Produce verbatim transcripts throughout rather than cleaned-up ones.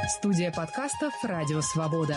Студия подкастов «Радио Свобода».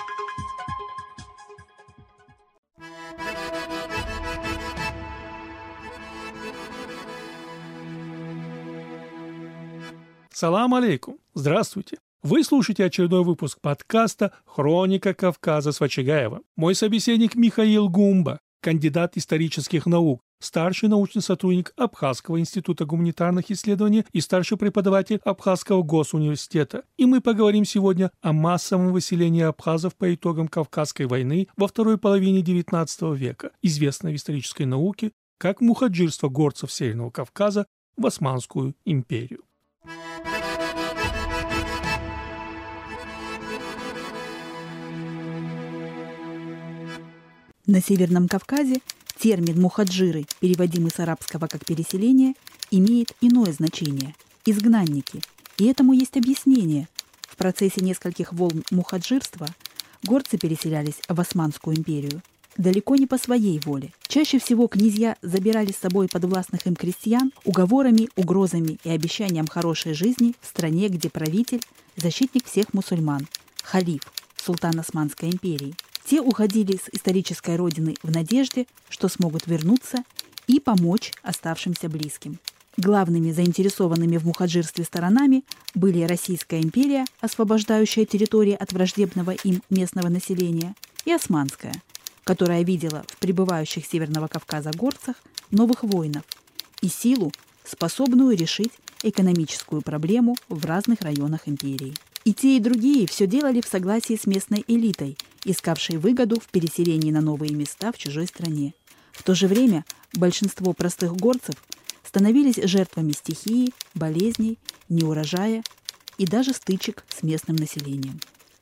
Салам алейкум. Здравствуйте. Вы слушаете очередной выпуск подкаста «Хроника Кавказа» с Вачагаева. Мой собеседник Михаил Гумба, кандидат исторических наук, старший научный сотрудник Абхазского института гуманитарных исследований и старший преподаватель Абхазского госуниверситета. И мы поговорим сегодня о массовом выселении абхазов по итогам Кавказской войны во второй половине девятнадцатого века, известной в исторической науке как мухаджирство горцев Северного Кавказа в Османскую империю. На Северном Кавказе термин «мухаджиры», переводимый с арабского как «переселение», имеет иное значение – «изгнанники». И этому есть объяснение. В процессе нескольких волн мухаджирства горцы переселялись в Османскую империю далеко не по своей воле. Чаще всего князья забирали с собой подвластных им крестьян уговорами, угрозами и обещанием хорошей жизни в стране, где правитель – защитник всех мусульман, халиф, султан Османской империи. Те уходили с исторической родины в надежде, что смогут вернуться и помочь оставшимся близким. Главными заинтересованными в мухаджирстве сторонами были Российская империя, освобождающая территории от враждебного им местного населения, и Османская, которая видела в прибывающих с Северного Кавказа горцах новых воинов и силу, способную решить экономическую проблему в разных районах империи. И те, и другие все делали в согласии с местной элитой, искавшей выгоду в переселении на новые места в чужой стране. В то же время большинство простых горцев становились жертвами стихии, болезней, неурожая и даже стычек с местным населением.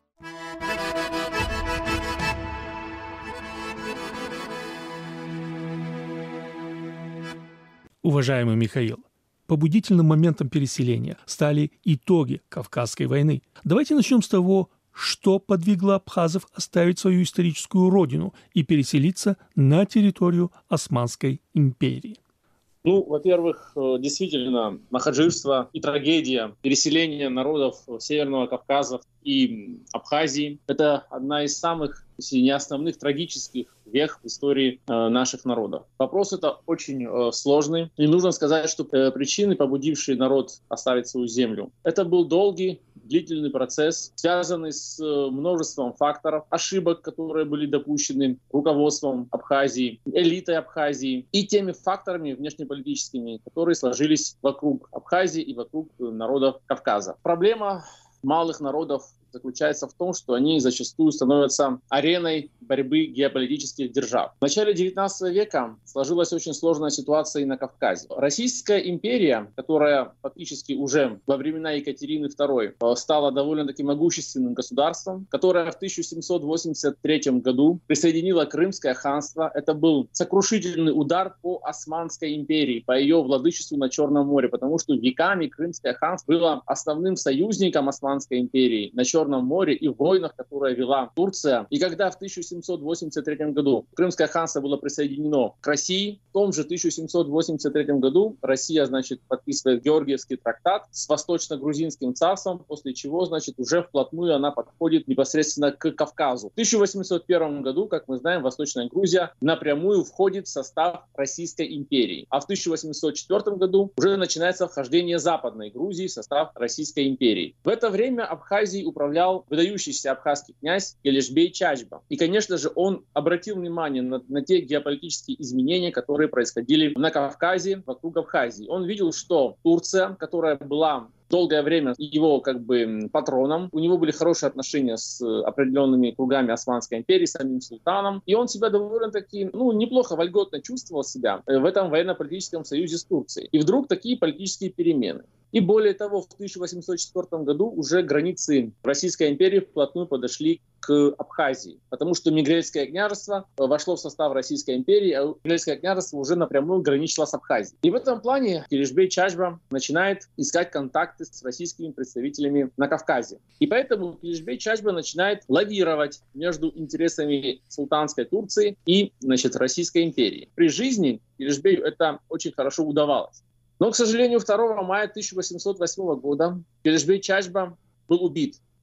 Уважаемый Михаил, побудительным моментом переселения стали итоги Кавказской войны. Давайте начнем с того, что подвигло абхазов оставить свою историческую родину и переселиться на территорию Османской империи. Ну, во-первых, действительно, мухаджирство и трагедия переселения народов Северного Кавказа и Абхазии – это одна из самых, если не основных, трагических вех в истории э, наших народов. Вопрос это очень э, сложный. И нужно сказать, что э, причины, побудившие народ оставить свою землю, это был долгий, длительный процесс, связанный с э, множеством факторов, ошибок, которые были допущены руководством Абхазии, элитой Абхазии и теми факторами внешнеполитическими, которые сложились вокруг Абхазии и вокруг народов Кавказа. Проблема малых народов заключается в том, что они зачастую становятся ареной борьбы геополитических держав. В начале девятнадцатого века сложилась очень сложная ситуация и на Кавказе. Российская империя, которая фактически уже во времена Екатерины второй стала довольно-таки могущественным государством, которая в тысяча семьсот восемьдесят третьем году присоединила Крымское ханство. Это был сокрушительный удар по Османской империи, по ее владычеству на Черном море, потому что веками Крымское ханство было основным союзником Османской империи на Черном море и в войнах, которые вела Турция. И когда в тысяча семьсот восемьдесят третьем году Крымское ханство было присоединено к России, в том же тысяча семьсот восемьдесят третьем году Россия, значит, подписывает Георгиевский трактат с Восточно-Грузинским царством, после чего, значит, уже вплотную она подходит непосредственно к Кавказу. В тысяча восемьсот первом году, как мы знаем, Восточная Грузия напрямую входит в состав Российской империи. А в тысяча восемьсот четвёртом году уже начинается вхождение Западной Грузии в состав Российской империи. В это время Абхазией управлял выдающийся абхазский князь Келешбей Чачба. И, конечно же, он обратил внимание на, на те геополитические изменения, которые происходили на Кавказе, вокруг Абхазии. Он видел, что Турция, которая была долгое время его как бы патроном. У него были хорошие отношения с определенными кругами Османской империи, с самим султаном. И он себя довольно-таки, ну, неплохо, вольготно чувствовал себя в этом военно-политическом союзе с Турцией. И вдруг такие политические перемены. И более того, в тысяча восемьсот четвёртом году уже границы Российской империи вплотную подошли к Абхазии, потому что Мигрельское княжество вошло в состав Российской империи, а Мигрельское княжество уже напрямую граничило с Абхазией. И в этом плане Келешбей Чачба начинает искать контакты с российскими представителями на Кавказе. И поэтому Келешбей Чачба начинает лавировать между интересами султанской Турции и, значит, Российской империи. При жизни Келешбею это очень хорошо удавалось. Но, к сожалению, второго мая тысяча восемьсот восьмого года Келешбей Чачба был убит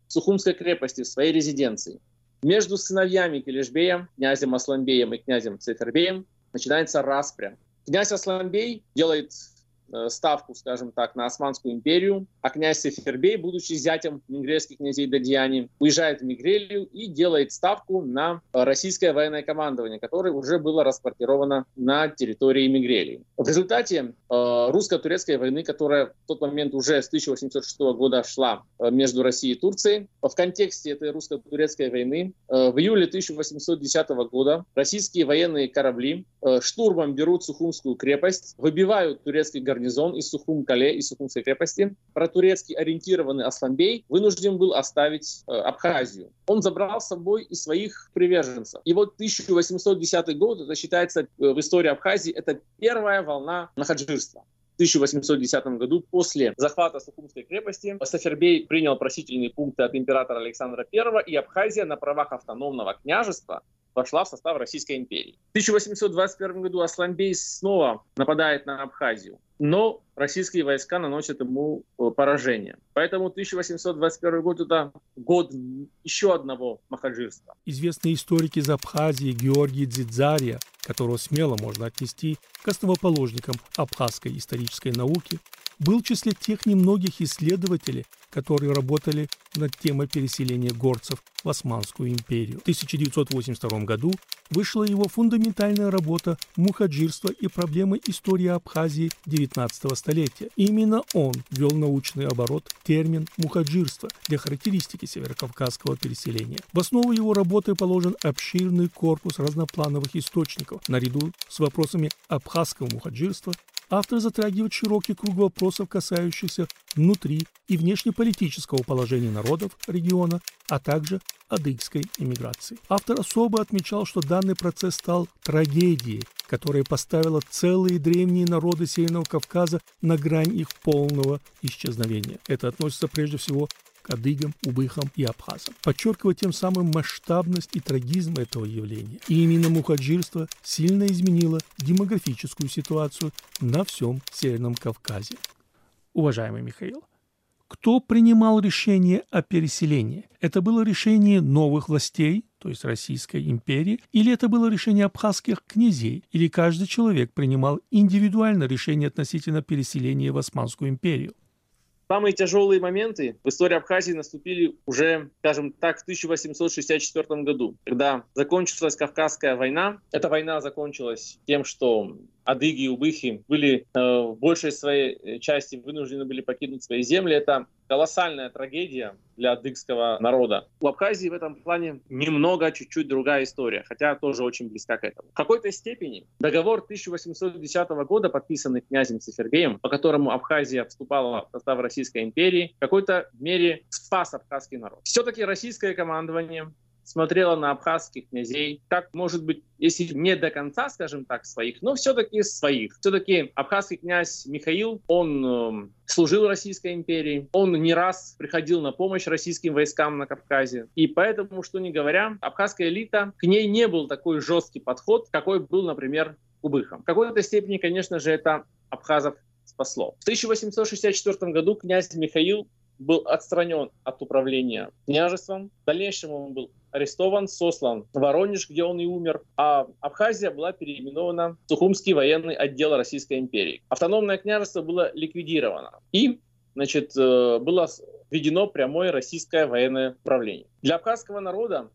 в Сухумской крепости, в своей резиденции. Между сыновьями Келешбея, князем Асланбеем и князем Сейфербеем, начинается распря. Князь Асланбей делает ставку, скажем так, на Османскую империю, а князь Сейфербей, будучи зятем мигрельских князей Дадьяни, уезжает в Мигрелию и делает ставку на российское военное командование, которое уже было расквартировано на территории Мигрелии. В результате э, русско-турецкой войны, которая в тот момент уже с тысяча восемьсот шестого года шла э, между Россией и Турцией, в контексте этой русско-турецкой войны э, в июле тысяча восемьсот десятого года российские военные корабли э, штурмом берут Сухумскую крепость, выбивают турецкий гарнизон гарнизон из Сухум-Кале, из Сухумской крепости. Протурецкий ориентированный Асланбей вынужден был оставить э, Абхазию. Он забрал с собой и своих приверженцев. И вот тысяча восемьсот десятый год, это считается э, в истории Абхазии, это первая волна махаджирства. В тысяча восемьсот десятом году, после захвата Сухумской крепости, Сейфербей принял просительные пункты от императора Александра Первого, и Абхазия на правах автономного княжества вошла в состав Российской империи. В тысяча восемьсот двадцать первом году Асланбей снова нападает на Абхазию, но российские войска наносят ему поражение. Поэтому тысяча восемьсот двадцать первый год – это год еще одного махаджирства. Известный историк из Абхазии Георгий Дзидзария, которого смело можно отнести к основоположникам абхазской исторической науки, был в числе тех немногих исследователей, которые работали над темой переселения горцев в Османскую империю. В тысяча девятьсот восемьдесят втором году вышла его фундаментальная работа «Мухаджирство и проблемы истории Абхазии девятнадцатого столетия». И именно он ввел научный оборот термин «мухаджирство» для характеристики северокавказского переселения. В основу его работы положен обширный корпус разноплановых источников. Наряду с вопросами абхазского мухаджирства автор затрагивает широкий круг вопросов, касающихся внутри- и внешнеполитического положения народов региона, а также адыгской эмиграции. Автор особо отмечал, что данный процесс стал трагедией, которая поставила целые древние народы Северного Кавказа на грань их полного исчезновения. Это относится прежде всего к адыгам, убыхам и абхазам, подчеркивая тем самым масштабность и трагизм этого явления. И именно мухаджирство сильно изменило демографическую ситуацию на всем Северном Кавказе. Уважаемый Михаил, кто принимал решение о переселении? Это было решение новых властей, то есть Российской империи, или это было решение абхазских князей, или каждый человек принимал индивидуально решение относительно переселения в Османскую империю? Самые тяжелые моменты в истории Абхазии наступили уже, скажем так, в тысяча восемьсот шестьдесят четвёртом году, когда закончилась Кавказская война. Эта война закончилась тем, что адыги и убыхи были э, в большей своей части вынуждены были покинуть свои земли. Это колоссальная трагедия для адыгского народа. У Абхазии в этом плане немного, чуть-чуть другая история, хотя тоже очень близка к этому. В какой-то степени договор тысяча восемьсот десятого года, подписанный князем Сейфербеем, по которому Абхазия вступала в состав Российской империи, в какой-то мере спас абхазский народ. Все-таки российское командование смотрела на абхазских князей, как, может быть, если не до конца, скажем так, своих, но все-таки своих. Все-таки абхазский князь Михаил, он э, служил Российской империи, он не раз приходил на помощь российским войскам на Кавказе. И поэтому, что ни говоря, абхазская элита, к ней не был такой жесткий подход, какой был, например, к убыхам. В какой-то степени, конечно же, это абхазов спасло. В тысяча восемьсот шестьдесят четвёртом году князь Михаил был отстранен от управления княжеством. В дальнейшем он был арестован, сослан в Воронеж, где он и умер, а Абхазия была переименована в Сухумский военный отдел Российской империи. Автономное княжество было ликвидировано, и значит, было введено прямое российское военное управление. Для абхазского народа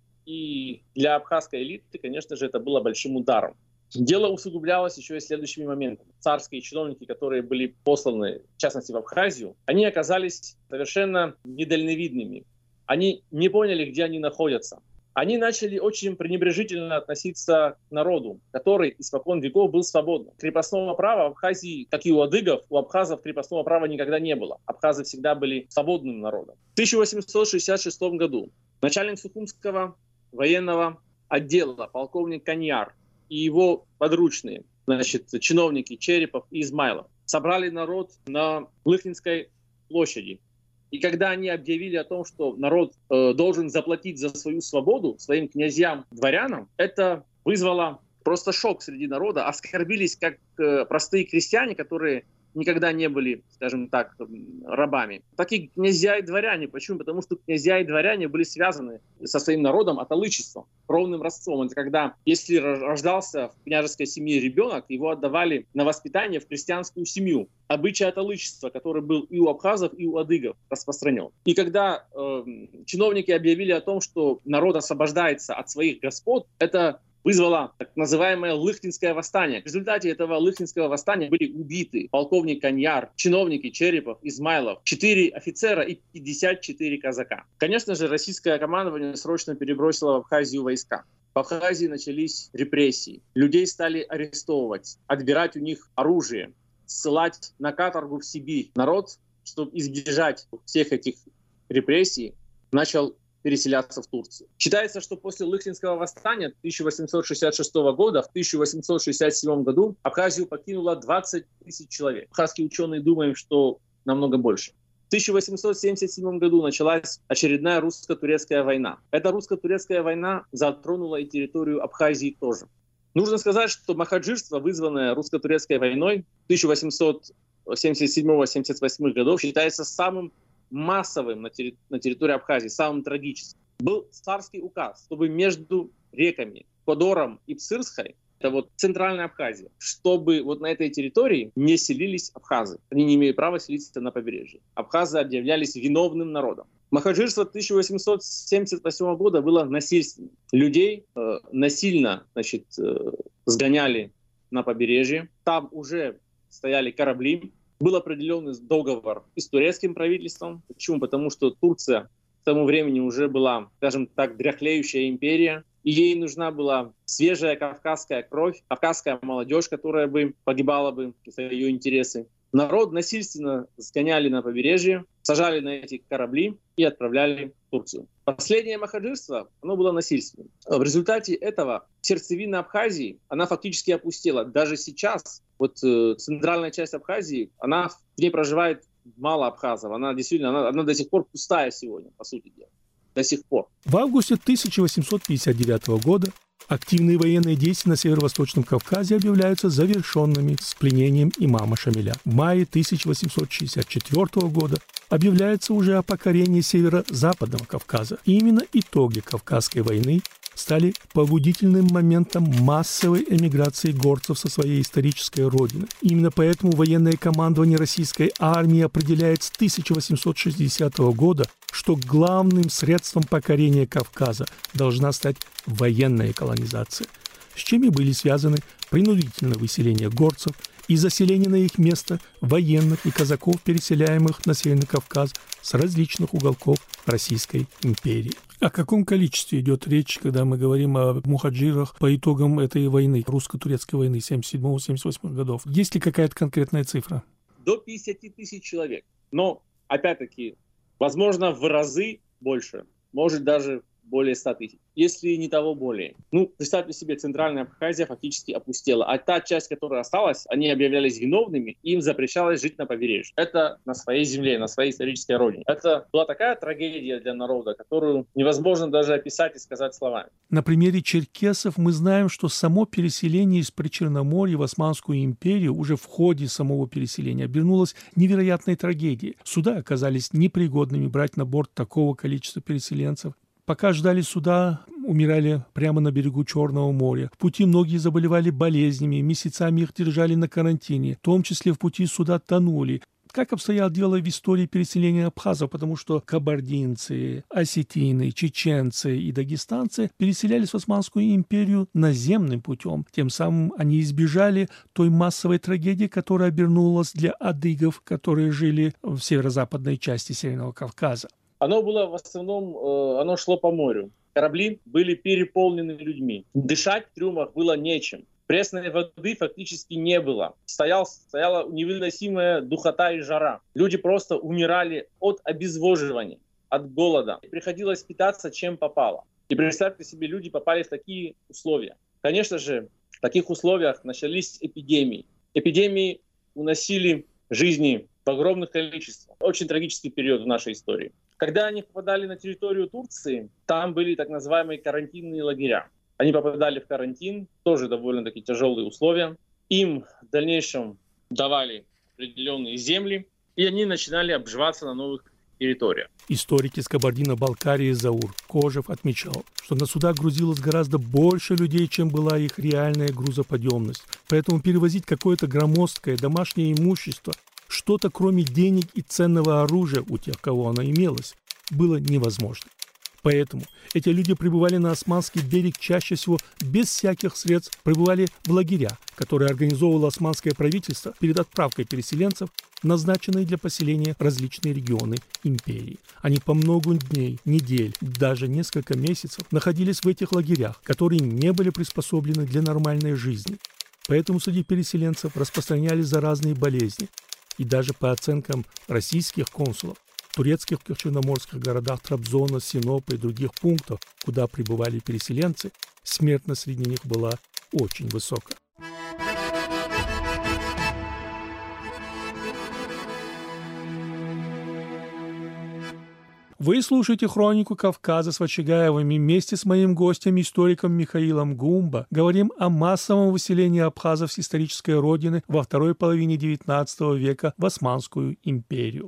и для абхазской элиты, конечно же, это было большим ударом. Дело усугублялось еще и следующими моментами. Царские чиновники, которые были посланы, в частности, в Абхазию, они оказались совершенно недальновидными. Они не поняли, где они находятся. Они начали очень пренебрежительно относиться к народу, который испокон веков был свободным. Крепостного права в Абхазии, как и у адыгов, у абхазов крепостного права никогда не было. Абхазы всегда были свободным народом. В тысяча восемьсот шестьдесят шестом году начальник Сухумского военного отдела, полковник Каньяр, и его подручные, значит, чиновники Черепов и Измайлов, собрали народ на Лыхнинской площади. И когда они объявили о том, что народ э, должен заплатить за свою свободу своим князьям, дворянам, это вызвало просто шок среди народа. Оскорбились как э, простые крестьяне, которые никогда не были, скажем так, рабами, так и князья и дворяне. Почему? Потому что князья и дворяне были связаны со своим народом аталычеством, кровным родством. Это когда, если рождался в княжеской семье ребенок, его отдавали на воспитание в крестьянскую семью. Обычай аталычества, который был и у абхазов, и у адыгов распространен. И когда э, чиновники объявили о том, что народ освобождается от своих господ, это вызвало так называемое Лыхтинское восстание. В результате этого Лыхтинского восстания были убиты полковник Каньяр, чиновники Черепов, Измайлов, четыре офицера и пятьдесят четыре казака. Конечно же, российское командование срочно перебросило в Абхазию войска. В Абхазии начались репрессии. Людей стали арестовывать, отбирать у них оружие, ссылать на каторгу в Сибирь. Народ, чтобы избежать всех этих репрессий, начал переселяться в Турцию. Считается, что после Лыхтинского восстания тысяча восемьсот шестьдесят шестого года, в тысяча восемьсот шестьдесят седьмом году Абхазию покинуло двадцать тысяч человек. Абхазские ученые думают, что намного больше. В тысяча восемьсот семьдесят седьмом году началась очередная русско-турецкая война. Эта русско-турецкая война затронула и территорию Абхазии тоже. Нужно сказать, что махаджирство, вызванное русско-турецкой войной тысяча восемьсот семьдесят седьмого — семьдесят восьмого годов, считается самым массовым на, терри- на территории Абхазии, самым трагическим. Был царский указ, чтобы между реками Кодором и Псырской, это вот центральная Абхазия, чтобы вот на этой территории не селились абхазы. Они не имеют права селиться на побережье. Абхазы объявлялись виновным народом. Махаджирство тысяча восемьсот семьдесят восьмого года было насильственным. Людей э, насильно, значит, э, сгоняли на побережье. Там уже стояли корабли. Был определенный договор и с турецким правительством. Почему? Потому что Турция к тому времени уже была, скажем так, дряхлеющая империя. И ей нужна была свежая кавказская кровь, кавказская молодежь, которая бы погибала бы за ее интересы. Народ насильственно сгоняли на побережье, сажали на эти корабли и отправляли в Турцию. Последнее махаджирство, оно было насильственным. В результате этого сердцевина Абхазии, она фактически опустела. Даже сейчас, вот э, центральная часть Абхазии, она, в ней проживает мало абхазов. Она действительно, она, она до сих пор пустая сегодня, по сути дела. До сих пор. В августе тысяча восемьсот пятьдесят девятого года активные военные действия на Северо-Восточном Кавказе объявляются завершенными с пленением имама Шамиля. В мае тысяча восемьсот шестьдесят четвёртого года объявляется уже о покорении Северо-Западного Кавказа. И именно итоги Кавказской войны стали побудительным моментом массовой эмиграции горцев со своей исторической родины. Именно поэтому военное командование российской армии определяет с тысяча восемьсот шестидесятого года, что главным средством покорения Кавказа должна стать военная колонизация, с чем и были связаны принудительное выселение горцев и заселение на их место военных и казаков, переселяемых на Северный Кавказ с различных уголков Российской империи. О каком количестве идет речь, когда мы говорим о мухаджирах по итогам этой войны, русско-турецкой войны семьдесят седьмого — семьдесят восьмого годов? Есть ли какая-то конкретная цифра? До пятидесяти тысяч человек. Но, опять-таки, возможно, в разы больше. Может, даже более ста тысяч. Если не того более. Ну, представьте себе, центральная Абхазия фактически опустела. А та часть, которая осталась, они объявлялись виновными, им запрещалось жить на побережье. Это на своей земле, на своей исторической родине. Это была такая трагедия для народа, которую невозможно даже описать и сказать словами. На примере черкесов мы знаем, что само переселение из Причерноморья в Османскую империю уже в ходе самого переселения обернулось невероятной трагедией. Суда оказались непригодными брать на борт такого количества переселенцев. Пока ждали суда, умирали прямо на берегу Черного моря. В пути многие заболевали болезнями, месяцами их держали на карантине, в том числе в пути суда тонули. Как обстояло дело в истории переселения абхазов, потому что кабардинцы, осетины, чеченцы и дагестанцы переселялись в Османскую империю наземным путем. Тем самым они избежали той массовой трагедии, которая обернулась для адыгов, которые жили в северо-западной части Северного Кавказа. Оно было в основном, э, оно шло по морю. Корабли были переполнены людьми. Дышать в трюмах было нечем. Пресной воды фактически не было. Стоял, стояла невыносимая духота и жара. Люди просто умирали от обезвоживания, от голода. Приходилось питаться чем попало. И представьте себе, люди попали в такие условия. Конечно же, в таких условиях начались эпидемии. Эпидемии уносили жизни в огромных количествах. Очень трагический период в нашей истории. Когда они попадали на территорию Турции, там были так называемые карантинные лагеря. Они попадали в карантин, тоже довольно-таки тяжелые условия. Им в дальнейшем давали определенные земли, и они начинали обживаться на новых территориях. Историк из Кабардино-Балкарии Заур Кожев отмечал, что на суда грузилось гораздо больше людей, чем была их реальная грузоподъемность. Поэтому перевозить какое-то громоздкое домашнее имущество, что-то кроме денег и ценного оружия у тех, кого оно имелось, было невозможно. Поэтому эти люди прибывали на Османский берег чаще всего без всяких средств, прибывали в лагеря, которые организовывало османское правительство перед отправкой переселенцев, назначенные для поселения различные регионы империи. Они по много дней, недель, даже несколько месяцев находились в этих лагерях, которые не были приспособлены для нормальной жизни. Поэтому среди переселенцев распространялись заразные болезни. И даже по оценкам российских консулов, в турецких черноморских городах Трабзона, Синопа и других пунктов, куда прибывали переселенцы, смертность среди них была очень высокая. Вы слушаете «Хронику Кавказа» с Вачагаевым, и вместе с моим гостем, историком Михаилом Гумба, говорим о массовом выселении абхазов с исторической родины во второй половине девятнадцатого века в Османскую империю.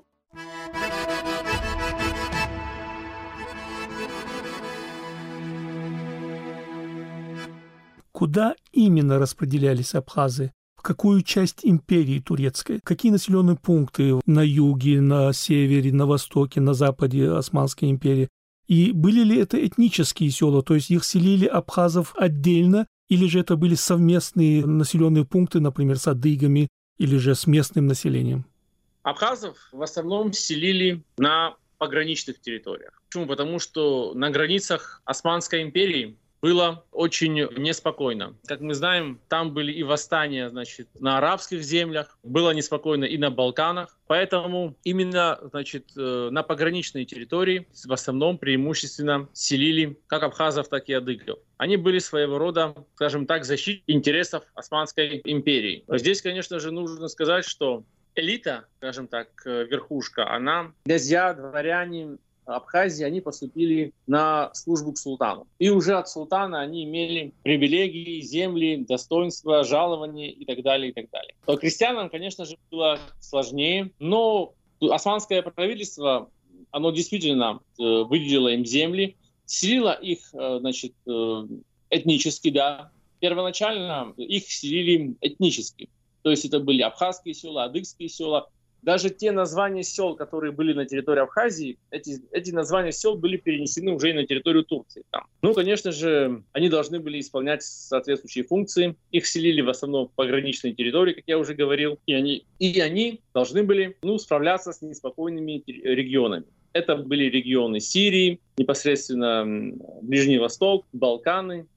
Куда именно распределялись абхазы? В какую часть империи турецкой? Какие населенные пункты на юге, на севере, на востоке, на западе Османской империи? И были ли это этнические села, то есть их селили абхазов отдельно, или же это были совместные населенные пункты, например, с адыгами, или же с местным населением? Абхазов в основном селили на пограничных территориях. Почему? Потому что на границах Османской империи было очень неспокойно. Как мы знаем, там были и восстания, значит, на арабских землях, было неспокойно и на Балканах. Поэтому именно, значит, на пограничные территории в основном преимущественно селили как абхазов, так и адыгов. Они были своего рода, скажем так, защитниками интересов Османской империи. Здесь, конечно же, нужно сказать, что элита, скажем так, верхушка, она, князья, дворяне Абхазии, они поступили на службу к султану. И уже от султана они имели привилегии, земли, достоинства, жалования и так далее, и так далее. То крестьянам, конечно же, было сложнее, но османское правительство, оно действительно выделило им земли, селило их, значит, этнически, да. Первоначально их селили этнически. То есть это были абхазские села, адыгские села. Даже те названия сел, которые были на территории Абхазии, эти, эти названия сел были перенесены уже и на территорию Турции. Там. Ну, конечно же, они должны были исполнять соответствующие функции. Их селили в основном в пограничной территории, как я уже говорил. И они, и они должны были, ну, справляться с неспокойными регионами. Это были регионы Сирии, непосредственно Ближний Восток, Балканы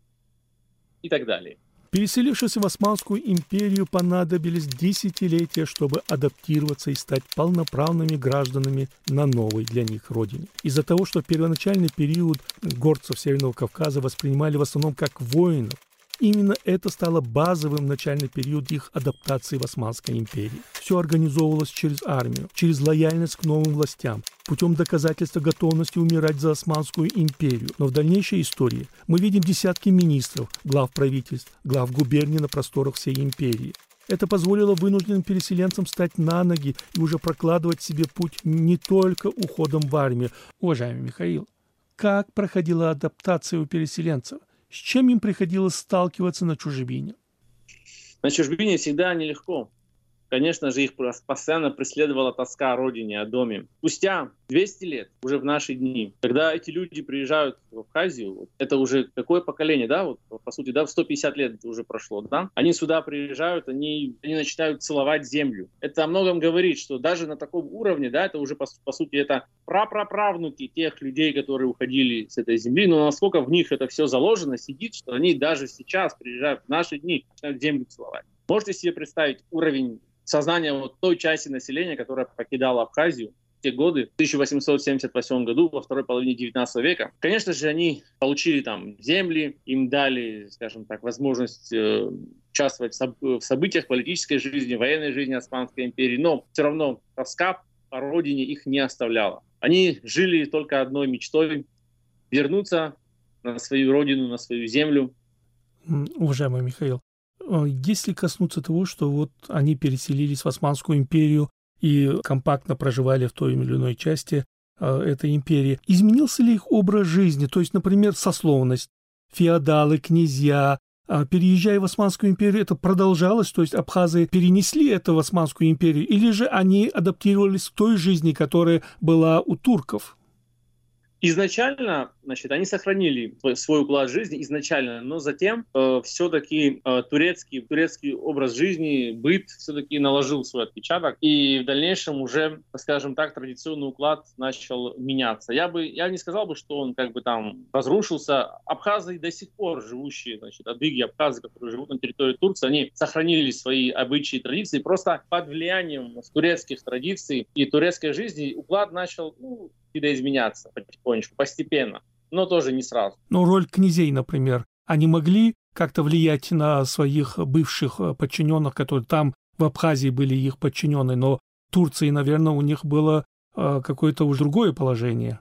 и так далее. Переселившись в Османскую империю, понадобились десятилетия, чтобы адаптироваться и стать полноправными гражданами на новой для них родине. Из-за того, что первоначальный период горцев Северного Кавказа воспринимали в основном как воинов, именно это стало базовым начальный период их адаптации в Османской империи. Все организовывалось через армию, через лояльность к новым властям, путем доказательства готовности умирать за Османскую империю. Но в дальнейшей истории мы видим десятки министров, глав правительств, глав губерний на просторах всей империи. Это позволило вынужденным переселенцам стать на ноги и уже прокладывать себе путь не только уходом в армию. Уважаемый Михаил, как проходила адаптация у переселенцев? С чем им приходилось сталкиваться на чужбине? На чужбине всегда нелегко. Конечно же, их постоянно преследовала тоска о родине, о доме. Спустя двести лет, уже в наши дни, когда эти люди приезжают в Абхазию, это уже какое поколение, да, вот, по сути, да, в сто пятьдесят лет уже прошло, да, они сюда приезжают, они, они начинают целовать землю. Это о многом говорит, что даже на таком уровне, да, это уже, по, по сути, это прапраправнуки тех людей, которые уходили с этой земли, но насколько в них это все заложено, сидит, что они даже сейчас приезжают в наши дни, начинают землю целовать. Можете себе представить уровень сознание вот той части населения, которая покидала Абхазию в те годы, в тысяча восемьсот семьдесят восьмом году, во второй половине девятнадцатого века. Конечно же, они получили там земли, им дали, скажем так, возможность э, участвовать в, соб- в событиях политической жизни, военной жизни Османской империи, но все равно тоска по родине их не оставляла. Они жили только одной мечтой — вернуться на свою родину, на свою землю. Уважаемый Михаил, Если коснуться того, что вот они переселились в Османскую империю и компактно проживали в той или иной части э, этой империи, изменился ли их образ жизни? То есть, например, сословность, феодалы, князья, э, переезжая в Османскую империю, это продолжалось? То есть абхазы перенесли это в Османскую империю? Или же они адаптировались к той жизни, которая была у турков? Изначально, значит, они сохранили свой уклад жизни изначально, но затем э, все-таки э, турецкий, турецкий образ жизни, быт все-таки наложил свой отпечаток, и в дальнейшем уже, скажем так, традиционный уклад начал меняться. Я бы, я не сказал бы, что он как бы там разрушился. Абхазы до сих пор живущие, значит, адыги, абхазы, которые живут на территории Турции, они сохранили свои обычаи и традиции, просто под влиянием турецких традиций и турецкой жизни уклад начал, ну, видоизменяться потихонечку, постепенно, но тоже не сразу. Но роль князей, например, они могли как-то влиять на своих бывших подчиненных, которые там в Абхазии были их подчиненные, но в Турции, наверное, у них было э, какое-то уже другое положение.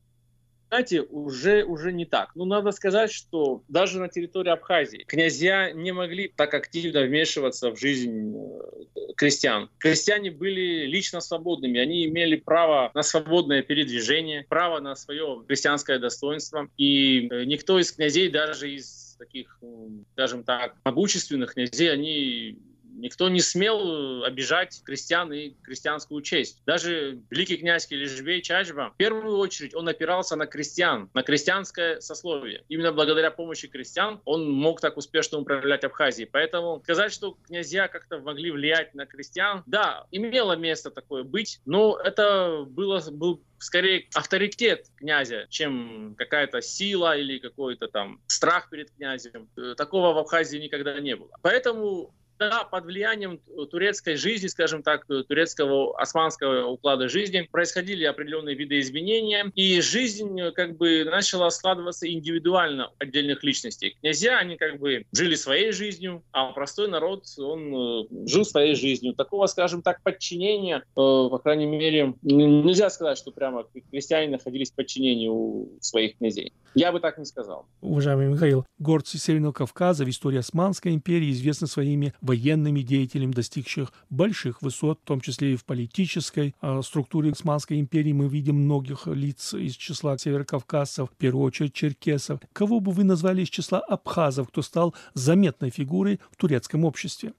Знаете, уже, уже не так. Ну, надо сказать, что даже на территории Абхазии князья не могли так активно вмешиваться в жизнь крестьян. Крестьяне были лично свободными, они имели право на свободное передвижение, право на свое крестьянское достоинство. И никто из князей, даже из таких, скажем так, могущественных князей, они... Никто не смел обижать крестьян и крестьянскую честь. Даже великий князь Килижбей Чачба, в первую очередь, он опирался на крестьян, на крестьянское сословие. Именно благодаря помощи крестьян он мог так успешно управлять Абхазией. Поэтому сказать, что князья как-то могли влиять на крестьян, да, имело место такое быть, но это было, был скорее авторитет князя, чем какая-то сила или какой-то там страх перед князем. Такого в Абхазии никогда не было. Поэтому да, под влиянием турецкой жизни, скажем так, турецкого османского уклада жизни происходили определенные виды изменения, и жизнь как бы начала складываться индивидуально отдельных личностей. Князья, они как бы жили своей жизнью, а простой народ, он жил своей жизнью. Такого, скажем так, подчинения, по крайней мере, нельзя сказать, что прямо крестьяне находились в подчинении у своих князей. Я бы так не сказал. Уважаемый Михаил, горцы Северного Кавказа в истории Османской империи известны своими военными деятелями, достигших больших высот, в том числе и в политической э, структуре Османской империи. Мы видим многих лиц из числа северокавказцев, в первую очередь черкесов. Кого бы вы назвали из числа абхазов, кто стал заметной фигурой в турецком обществе?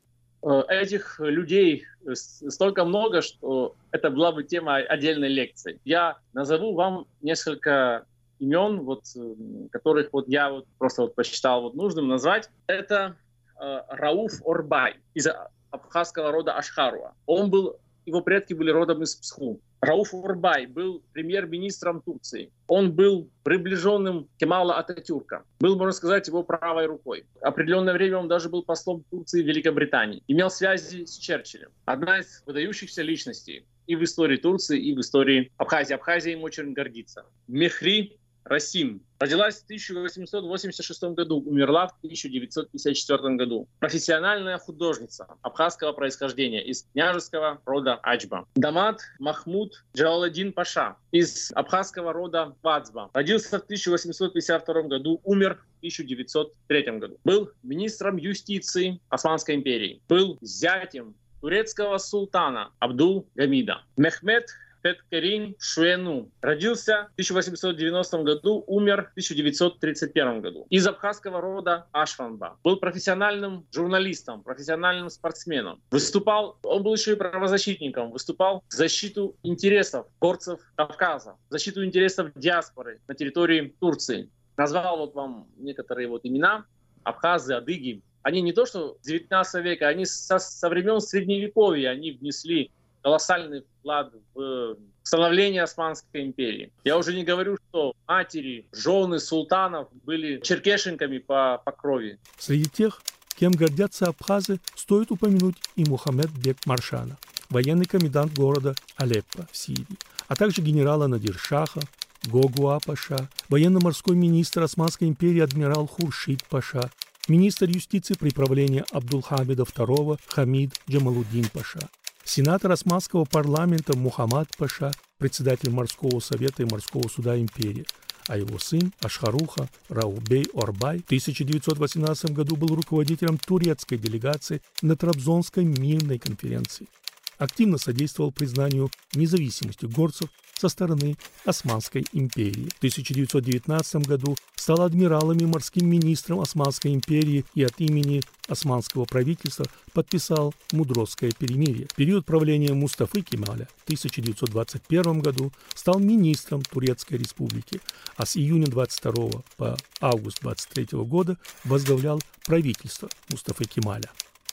Этих людей столько много, что это была бы тема отдельной лекции. Я назову вам несколько имен, вот, которых вот я вот просто вот посчитал вот нужным назвать. Это э, Рауф Орбай из абхазского рода Ашхаруа. Он был, его предки были родом из Псху. Рауф Орбай был премьер-министром Турции. Он был приближенным Кемала Ататюрка. Был, можно сказать, его правой рукой. Определенное время он даже был послом Турции в Великобритании. Имел связи с Черчиллем. Одна из выдающихся личностей и в истории Турции, и в истории Абхазии. Абхазия им очень гордится. Мехри Расим. Родилась в тысяча восемьсот восемьдесят шестом году, умерла в тысяча девятьсот пятьдесят четвёртом году. Профессиональная художница абхазского происхождения из княжеского рода Ачба. Дамат Махмуд Джалаладдин Паша из абхазского рода Вацба. Родился в тысяча восемьсот пятьдесят втором году, умер в тысяча девятьсот третьем году. Был министром юстиции Османской империи. Был зятем турецкого султана Абдул-Гамида. Мехмед Феткерин Шуэну. Родился в тысяча восемьсот девяностом году, умер в тысяча девятьсот тридцать первом году. Из абхазского рода Ашванба. Был профессиональным журналистом, профессиональным спортсменом. Выступал, он был еще и правозащитником, выступал в защиту интересов горцев Кавказа, в защиту интересов диаспоры на территории Турции. Назвал вот вам некоторые вот имена. Абхазы, адыги. Они не то что с девятнадцатого века, они со, со времен Средневековья они внесли колоссальный вклад в становление Османской империи. Я уже не говорю, что матери, жены султанов были черкешенками по, по крови. Среди тех, кем гордятся абхазы, стоит упомянуть и Мухаммед бек Маршана, военный комендант города Алеппо в Сирии, а также генерала Надир-Шаха, Гогуа Паша, военно-морской министр Османской империи адмирал Хуршид Паша, министр юстиции при правлении Абдулхамида второго Хамид Джамалуддин Паша, сенатор Османского парламента Мухаммад Паша, председатель морского совета и морского суда империи, а его сын Ашхаруха Раубей Орбай в тысяча девятьсот восемнадцатом году был руководителем турецкой делегации на Трабзонской мирной конференции. Активно содействовал признанию независимости горцев со стороны Османской империи. В тысяча девятьсот девятнадцатом году стал адмиралом и морским министром Османской империи и от имени османского правительства подписал Мудросское перемирие. В период правления Мустафы Кемаля в тысяча девятьсот двадцать первом году стал министром Турецкой республики, а с июня двадцать второго по август двадцать третьего года возглавлял правительство Мустафы Кемаля.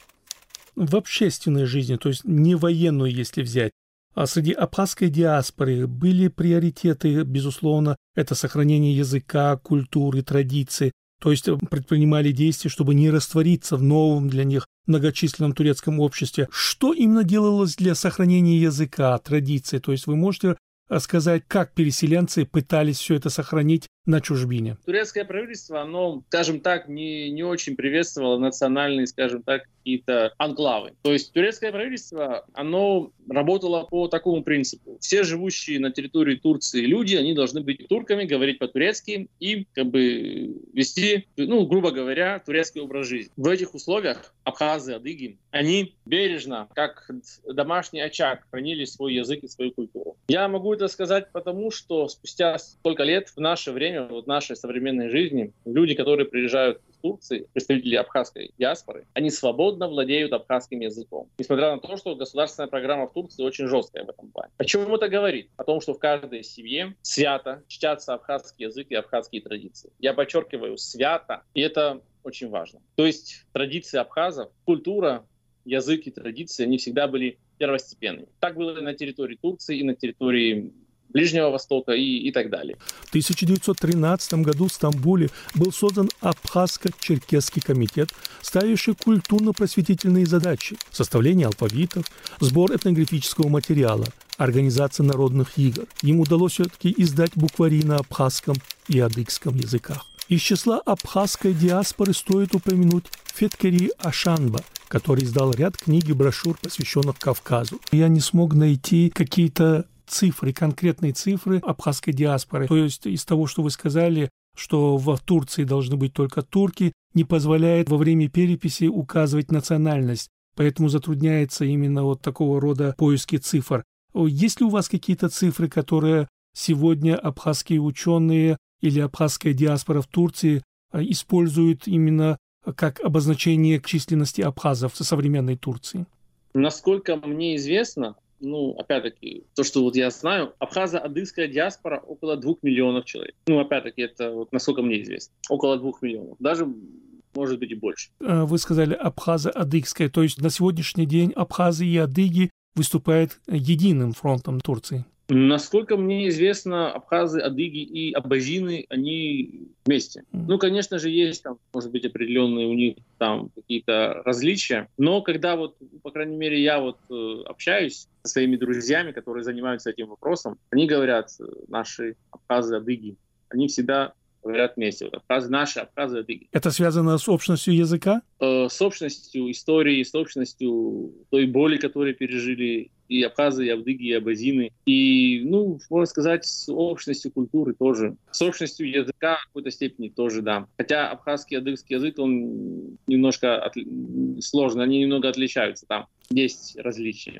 В общественной жизни, то есть не военную, если взять, а среди абхазской диаспоры были приоритеты, безусловно, это сохранение языка, культуры, традиций, то есть предпринимали действия, чтобы не раствориться в новом для них многочисленном турецком обществе. Что именно делалось для сохранения языка, традиций? То есть вы можете сказать, как переселенцы пытались все это сохранить на чужбине? Турецкое правительство, оно, скажем так, не, не очень приветствовало национальные, скажем так, какие-то анклавы. То есть турецкое правительство, оно работало по такому принципу. Все живущие на территории Турции люди, они должны быть турками, говорить по-турецки и как бы вести, ну, грубо говоря, турецкий образ жизни. В этих условиях абхазы, адыги, они бережно, как домашний очаг, хранили свой язык и свою культуру. Я могу это сказать потому, что спустя столько лет в наше время, вот в нашей современной жизни, люди, которые приезжают в Турции, представители абхазской диаспоры, они свободно владеют абхазским языком. Несмотря на то, что государственная программа в Турции очень жесткая в этом плане. О чем это говорит? О том, что в каждой семье свято чтятся абхазский язык и абхазские традиции. Я подчеркиваю, свято, и это очень важно. То есть традиции абхазов, культура, язык и традиции, они всегда были первостепенными. Так было и на территории Турции, и на территории Ближнего Востока и, и так далее. В тысяча девятьсот тринадцатом году в Стамбуле был создан Абхазско-Черкесский комитет, ставивший культурно-просветительные задачи: составление алфавитов, сбор этнографического материала, организация народных игр. Им удалось все-таки издать буквари на абхазском и адыгском языках. Из числа абхазской диаспоры стоит упомянуть Феткери Ашанба, который издал ряд книг и брошюр, посвященных Кавказу. Я не смог найти какие-то цифры, конкретные цифры абхазской диаспоры. То есть из того, что вы сказали, что в Турции должны быть только турки, не позволяет во время переписи указывать национальность. Поэтому затрудняется именно вот такого рода поиски цифр. Есть ли у вас какие-то цифры, которые сегодня абхазские ученые или абхазская диаспора в Турции используют именно как обозначение численности абхазов в современной Турции? Насколько мне известно, ну, опять-таки, то, что вот я знаю, абхазо-адыгская диаспора около двух миллионов человек. Ну, опять-таки, это вот насколько мне известно. Около двух миллионов. Даже, может быть, и больше. Вы сказали абхазо-адыгская, то есть на сегодняшний день абхазы и адыги выступают единым фронтом Турции? Насколько мне известно, абхазы, адыги и абазины, они вместе. Mm. Ну, конечно же, есть там, может быть, определенные у них там какие-то различия, но когда вот, по крайней мере, я вот э, общаюсь со своими друзьями, которые занимаются этим вопросом, они говорят, наши абхазы, адыги, они всегда говорят вместе. Вот, абхазы наши, абхазы, адыги. Это связано с общностью языка? Э, с общностью истории, с общностью той боли, которую пережили и абхазы, и адыги, и абазины. И, ну, можно сказать, с общностью культуры тоже. С общностью языка в какой-то степени тоже, да. Хотя абхазский, адыгский язык, он немножко от... сложный, они немного отличаются, там есть различия.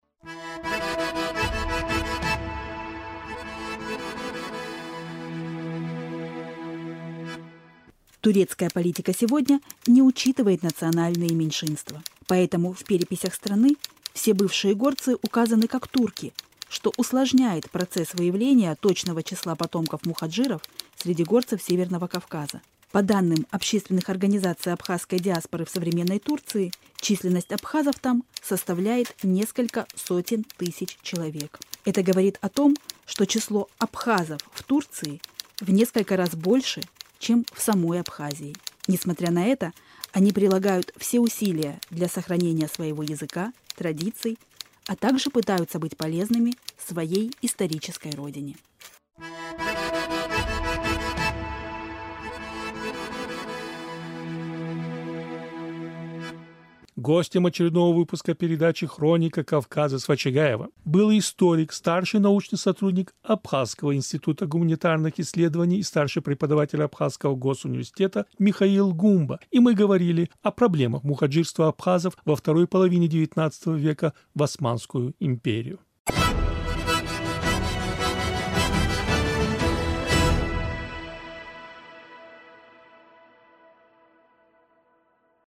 Турецкая политика сегодня не учитывает национальные меньшинства. Поэтому в переписях страны все бывшие горцы указаны как турки, что усложняет процесс выявления точного числа потомков мухаджиров среди горцев Северного Кавказа. По данным общественных организаций абхазской диаспоры в современной Турции, численность абхазов там составляет несколько сотен тысяч человек. Это говорит о том, что число абхазов в Турции в несколько раз больше, чем в самой Абхазии. Несмотря на это, они прилагают все усилия для сохранения своего языка, традиций, а также пытаются быть полезными своей исторической родине. Гостем очередного выпуска передачи «Хроника Кавказа» с Вачагаевым был историк, старший научный сотрудник Абхазского института гуманитарных исследований и старший преподаватель Абхазского госуниверситета Михаил Гумба. И мы говорили о проблемах мухаджирства абхазов во второй половине девятнадцатого века в Османскую империю.